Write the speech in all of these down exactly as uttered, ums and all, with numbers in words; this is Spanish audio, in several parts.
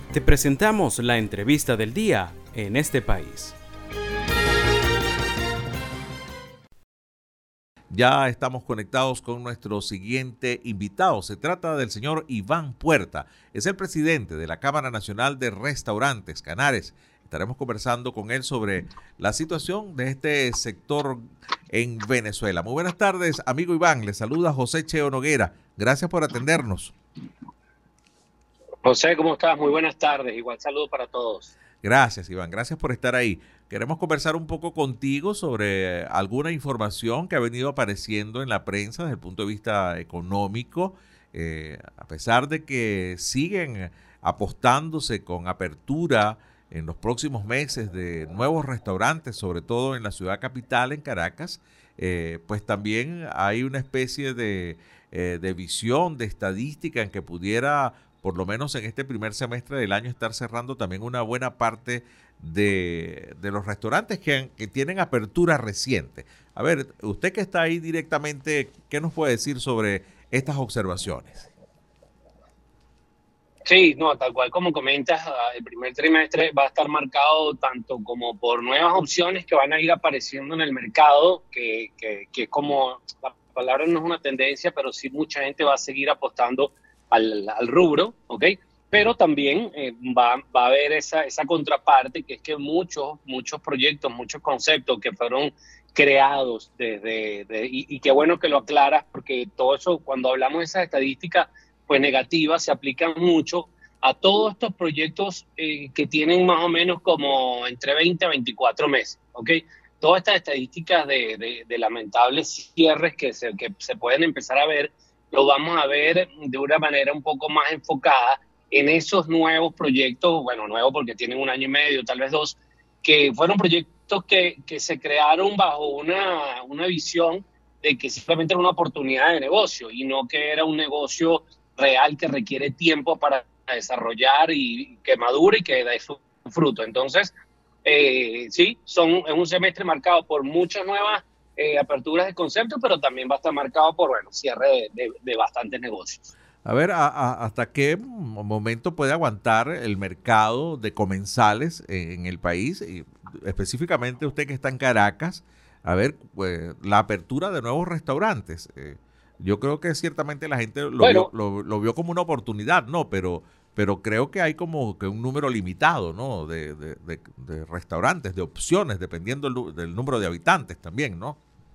Te presentamos la entrevista del día en este país. Ya estamos conectados con nuestro siguiente invitado. Se trata del señor Iván Puerta. Es el presidente de la Cámara Nacional de Restaurantes, Canares. Estaremos conversando con él sobre la situación de este sector en Venezuela. Muy buenas tardes, amigo Iván. Le saluda José Cheo Noguera. Gracias por atendernos. José, ¿cómo estás? Muy buenas tardes. Igual saludo para todos. Gracias, Iván. Gracias por estar ahí. Queremos conversar un poco contigo sobre alguna información que ha venido apareciendo en la prensa desde el punto de vista económico, eh, a pesar de que siguen apostándose con apertura en los próximos meses de nuevos restaurantes, sobre todo en la ciudad capital, en Caracas, eh, pues también hay una especie de, eh, de visión, de estadística en que pudiera, por lo menos en este primer semestre del año, estar cerrando también una buena parte de, de los restaurantes que, que tienen apertura reciente. A ver, usted que está ahí directamente, ¿qué nos puede decir sobre estas observaciones? Sí, no, tal cual como comentas, el primer trimestre va a estar marcado tanto como por nuevas opciones que van a ir apareciendo en el mercado, que, que, que es como, la palabra no es una tendencia, pero sí mucha gente va a seguir apostando al, al rubro, ¿ok? Pero también eh, va, va a haber esa, esa contraparte, que es que muchos, muchos proyectos, muchos conceptos que fueron creados desde, de, y, y qué bueno que lo aclaras, porque todo eso, cuando hablamos de esas estadísticas pues negativas, se aplican mucho a todos estos proyectos eh, que tienen más o menos como entre veinte a veinticuatro meses, ¿ok? Todas estas estadísticas de, de, de lamentables cierres que se, que se pueden empezar a ver, lo vamos a ver de una manera un poco más enfocada en esos nuevos proyectos, bueno, nuevos porque tienen un año y medio, tal vez dos, que fueron proyectos que, que se crearon bajo una, una visión de que simplemente era una oportunidad de negocio y no que era un negocio real que requiere tiempo para desarrollar y que madure y que dé su fruto. Entonces, eh, sí, son, es un semestre marcado por muchas nuevas eh, aperturas de conceptos, pero también va a estar marcado por, bueno, cierre de, de, de bastantes negocios. A ver, a, a, ¿hasta qué momento puede aguantar el mercado de comensales en, en el país? Y específicamente usted que está en Caracas, a ver, pues, la apertura de nuevos restaurantes. Eh, yo creo que ciertamente la gente lo, Bueno, vio, lo, lo vio como una oportunidad, ¿no? Pero, pero creo que hay como que un número limitado, ¿no? De, de, de, de restaurantes, de opciones, dependiendo del, del número de habitantes también, ¿no?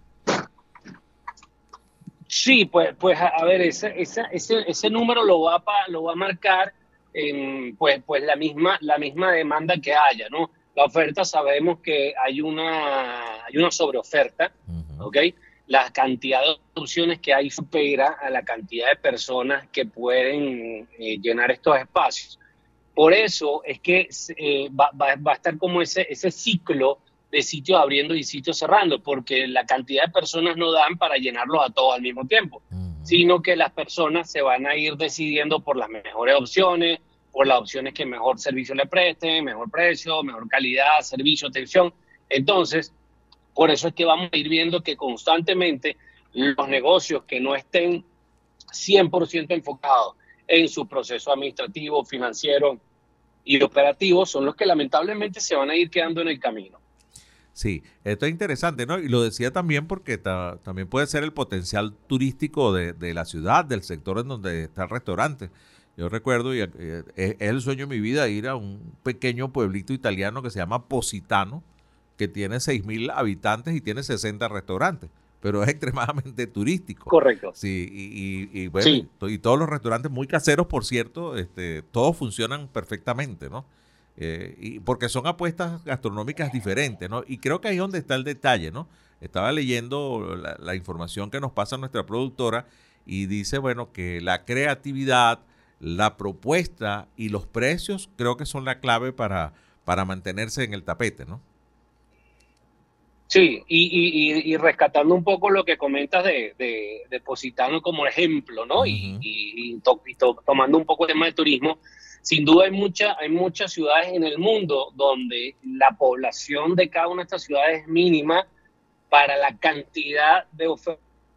Sí, pues, pues a ver, ese, ese, ese, ese número lo va a, lo va a marcar en, pues, pues la, misma, la misma demanda que haya, ¿no? La oferta, sabemos que hay una, hay una sobreoferta, Uh-huh. ¿ok? La cantidad de opciones que hay supera a la cantidad de personas que pueden eh, llenar estos espacios. Por eso es que eh, va, va, va a estar como ese, ese ciclo de sitios abriendo y sitios cerrando, porque la cantidad de personas no dan para llenarlos a todos al mismo tiempo, Uh-huh. sino que las personas se van a ir decidiendo por las mejores opciones, por las opciones que mejor servicio le presten, mejor precio, mejor calidad, servicio, atención. Entonces, por eso es que vamos a ir viendo que constantemente los negocios que no estén cien por ciento enfocados en su proceso administrativo, financiero y operativo son los que lamentablemente se van a ir quedando en el camino. Sí, esto es interesante, ¿no? Y lo decía también porque ta, también puede ser el potencial turístico de, de la ciudad, del sector en donde está el restaurante. Yo recuerdo, y eh, es el sueño de mi vida, ir a un pequeño pueblito italiano que se llama Positano, que tiene seis mil habitantes y tiene sesenta restaurantes, pero es extremadamente turístico. Correcto. Sí, y, y, y bueno, Sí. y, y todos los restaurantes muy caseros, por cierto, este, todos funcionan perfectamente, ¿no? Eh, y porque son apuestas gastronómicas diferentes, ¿no? Y creo que ahí es donde está el detalle, ¿no? Estaba leyendo la, la información que nos pasa nuestra productora y dice, bueno, que la creatividad, la propuesta y los precios creo que son la clave para, para mantenerse en el tapete, ¿no? Sí, y, y, y rescatando un poco lo que comentas de, de, de Positano como ejemplo, ¿no? Y, Uh-huh. y, y, to, y to, tomando un poco el tema de turismo, sin duda hay, mucha, hay muchas ciudades en el mundo donde la población de cada una de estas ciudades es mínima para la cantidad de ofertas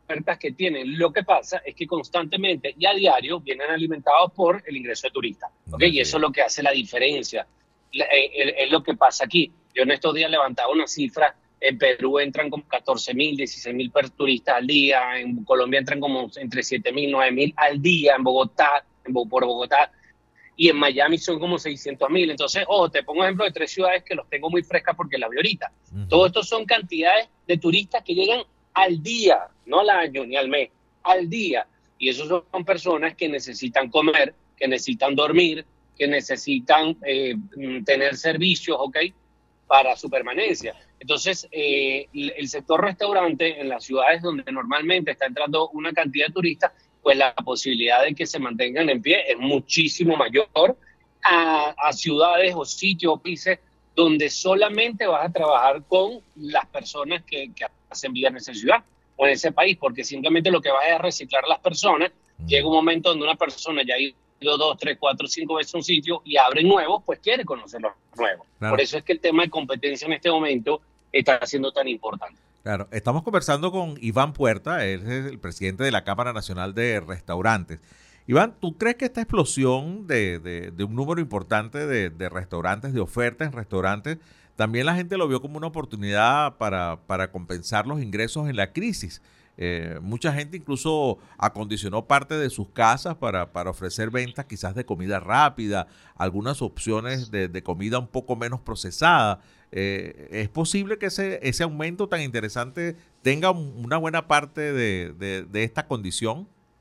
ofertas que tienen. Lo que pasa es que constantemente y a diario vienen alimentados por el ingreso de turistas, ¿okay? Y eso es lo que hace la diferencia. Es lo que pasa aquí. Yo en estos días levantaba una cifra. En Perú entran como catorce mil, dieciséis mil turistas al día. En Colombia entran como entre siete mil, nueve mil al día. En Bogotá, en, por Bogotá. Y en Miami son como seiscientos mil. Entonces, ojo, te pongo ejemplo de tres ciudades que los tengo muy frescas porque las vi ahorita. Uh-huh. Todo esto son cantidades de turistas que llegan al día, no al año ni al mes, al día. Y esos son personas que necesitan comer, que necesitan dormir, que necesitan eh, tener servicios, ¿ok?, para su permanencia. Entonces, eh, el sector restaurante en las ciudades donde normalmente está entrando una cantidad de turistas, pues la posibilidad de que se mantengan en pie es muchísimo mayor a, a ciudades o sitios o países donde solamente vas a trabajar con las personas que, que hacen vida en esa ciudad o en ese país, porque simplemente lo que vas es a reciclar a las personas. Mm. Llega un momento donde una persona ya ha ido dos, tres, cuatro, cinco veces a un sitio y abre nuevos, pues quiere conocer los nuevos. Claro. Por eso es que el tema de competencia en este momento está siendo tan importante. Claro, estamos conversando con Iván Puerta, él es el presidente de la Cámara Nacional de Restaurantes. Iván, ¿tú crees que esta explosión de, de, de un número importante de, de restaurantes, de ofertas en restaurantes, también la gente lo vio como una oportunidad para, para compensar los ingresos en la crisis? Eh, mucha gente incluso acondicionó parte de sus casas para, para ofrecer ventas quizás de comida rápida, algunas opciones de, de comida un poco menos procesada. Eh, ¿Es posible que ese, ese aumento tan interesante tenga un, una buena parte de, de, de esta condición?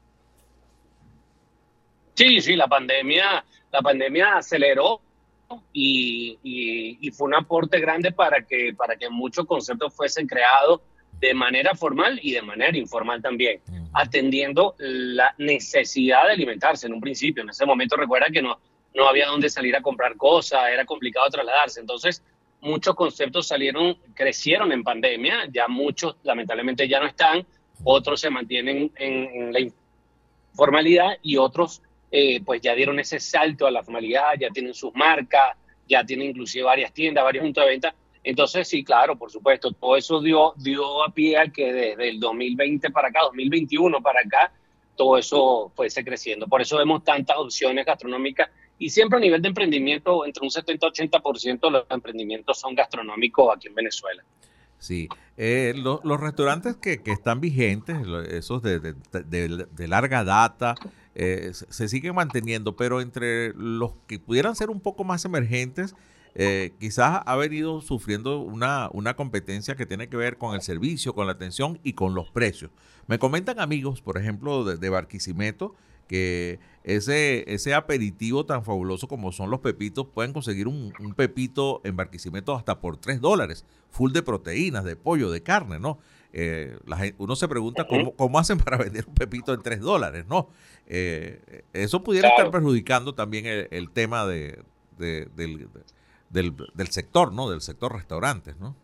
Sí, sí, la pandemia, la pandemia aceleró y, y, y fue un aporte grande para que, para que muchos conceptos fuesen creados de manera formal y de manera informal también, uh-huh. atendiendo la necesidad de alimentarse en un principio. En ese momento recuerda que no, no había dónde salir a comprar cosas, era complicado trasladarse. Entonces, muchos conceptos salieron, crecieron en pandemia, ya muchos lamentablemente ya no están, otros se mantienen en, en la informalidad y otros eh, pues ya dieron ese salto a la formalidad, ya tienen sus marcas, ya tienen inclusive varias tiendas, varios puntos de venta. Entonces, sí, claro, por supuesto, todo eso dio, dio a pie a que desde el dos mil veinte para acá, dos mil veintiuno para acá, todo eso fuese creciendo. Por eso vemos tantas opciones gastronómicas y siempre a nivel de emprendimiento, entre un setenta a ochenta por ciento de los emprendimientos son gastronómicos aquí en Venezuela. Sí, eh, lo, los restaurantes que, que están vigentes, esos de, de, de, de larga data, eh, se, se siguen manteniendo, pero entre los que pudieran ser un poco más emergentes, Eh, quizás ha venido sufriendo una, una competencia que tiene que ver con el servicio, con la atención y con los precios. Me comentan amigos, por ejemplo, de, de Barquisimeto, que ese, ese aperitivo tan fabuloso como son los pepitos, pueden conseguir un, un pepito en Barquisimeto hasta por tres dólares, full de proteínas, de pollo, de carne, ¿no? Eh, la gente, uno se pregunta cómo, cómo hacen para vender un pepito en tres dólares, ¿no? Eh, eso pudiera claro. estar perjudicando también el, el tema de, de, del... De, Del, del sector, ¿no? Del sector restaurantes, ¿no?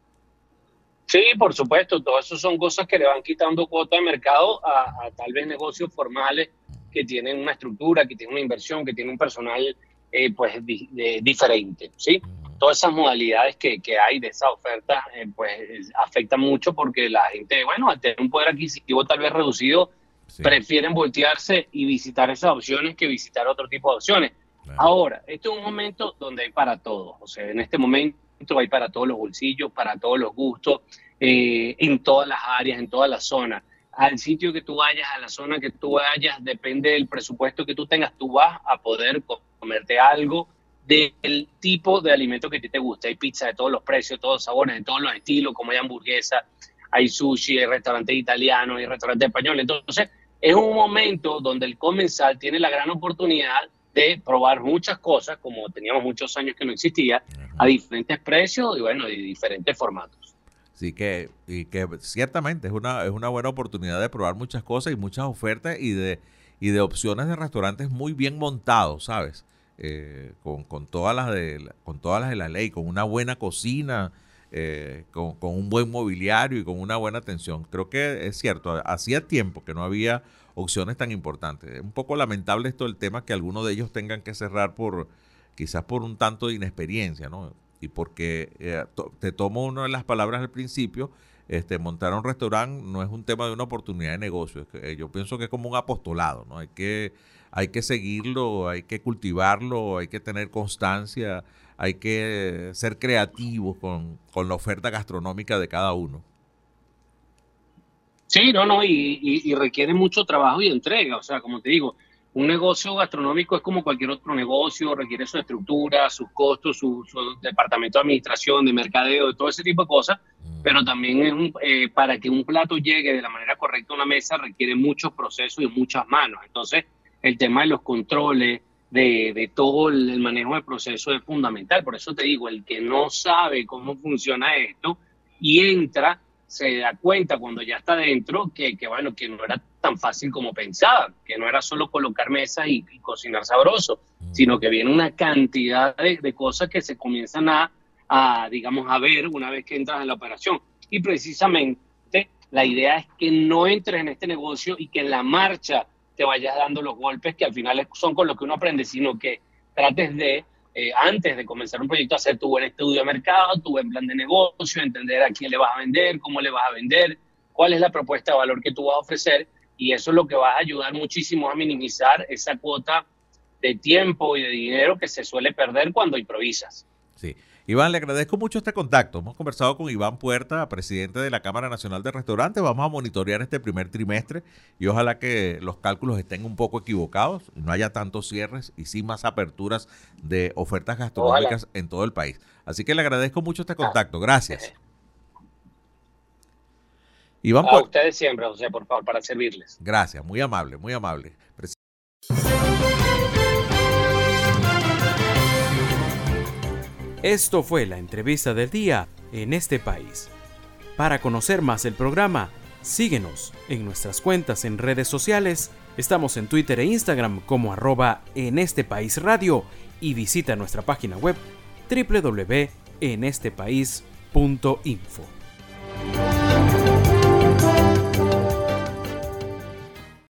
Sí, por supuesto. Todo eso son cosas que le van quitando cuota de mercado a, a tal vez negocios formales que tienen una estructura, que tienen una inversión, que tienen un personal eh, pues di, de, diferente, ¿sí? Uh-huh. Todas esas modalidades que, que hay de esa oferta eh, pues afectan mucho porque la gente, bueno, al tener un poder adquisitivo tal vez reducido, sí. prefieren voltearse y visitar esas opciones que visitar otro tipo de opciones. Ahora, este es un momento donde hay para todos, o sea, en este momento hay para todos los bolsillos, para todos los gustos, eh, en todas las áreas, en todas las zonas. Al sitio que tú vayas, a la zona que tú vayas, depende del presupuesto que tú tengas, tú vas a poder comerte algo del tipo de alimento que a ti te gusta. Hay pizza de todos los precios, todos los sabores, de todos los estilos, como hay hamburguesas, hay sushi, hay restaurantes italianos, hay restaurantes españoles. Entonces, es un momento donde el comensal tiene la gran oportunidad de probar muchas cosas, como teníamos muchos años que no existía, uh-huh. a diferentes precios y bueno, y diferentes formatos. Sí, que, y que ciertamente es una, es una buena oportunidad de probar muchas cosas y muchas ofertas y de, y de opciones de restaurantes muy bien montados, ¿sabes? Eh, con, con, todas las de, con todas las de la ley, con una buena cocina, eh, con, con un buen mobiliario y con una buena atención. Creo que es cierto, hacía tiempo que no había opciones tan importantes. Es un poco lamentable esto del tema que algunos de ellos tengan que cerrar por quizás por un tanto de inexperiencia, ¿no? Y porque eh, to, te tomo una de las palabras al principio, este, montar un restaurante no es un tema de una oportunidad de negocio. Es que, eh, yo pienso que es como un apostolado, ¿no? Hay que, hay que seguirlo, hay que cultivarlo, hay que tener constancia, hay que ser creativos con, con la oferta gastronómica de cada uno. Sí, no, no, y, y, y requiere mucho trabajo y entrega. O sea, como te digo, un negocio gastronómico es como cualquier otro negocio, requiere su estructura, sus costos, su, su departamento de administración, de mercadeo, de todo ese tipo de cosas, pero también es un, eh, para que un plato llegue de la manera correcta a una mesa requiere muchos procesos y muchas manos. Entonces, el tema de los controles, de, de todo el, el manejo del proceso es fundamental. Por eso te digo, el que no sabe cómo funciona esto y entra, se da cuenta cuando ya está dentro que, que, bueno, que no era tan fácil como pensaba, que no era solo colocar mesas y, y cocinar sabroso, sino que viene una cantidad de, de cosas que se comienzan a, a, digamos, a ver una vez que entras en la operación. Y precisamente la idea es que no entres en este negocio y que en la marcha te vayas dando los golpes que al final son con los que uno aprende, sino que trates de, Eh, antes de comenzar un proyecto, hacer tu buen estudio de mercado, tu buen plan de negocio, entender a quién le vas a vender, cómo le vas a vender, cuál es la propuesta de valor que tú vas a ofrecer, y eso es lo que va a ayudar muchísimo a minimizar esa cuota de tiempo y de dinero que se suele perder cuando improvisas. Sí. Iván, le agradezco mucho este contacto. Hemos conversado con Iván Puerta, presidente de la Cámara Nacional de Restaurantes. Vamos a monitorear este primer trimestre y ojalá que los cálculos estén un poco equivocados, no haya tantos cierres y sí más aperturas de ofertas gastronómicas ojalá. En todo el país. Así que le agradezco mucho este contacto. Gracias. Iván a Puerta. Ustedes siempre, José, por favor, para servirles. Gracias, muy amable, muy amable. Pres- Esto fue la entrevista del día en este país. Para conocer más el programa, síguenos en nuestras cuentas en redes sociales. Estamos en Twitter e Instagram como arroba en este país radio y visita nuestra página web doble u doble u doble u punto en este país punto info.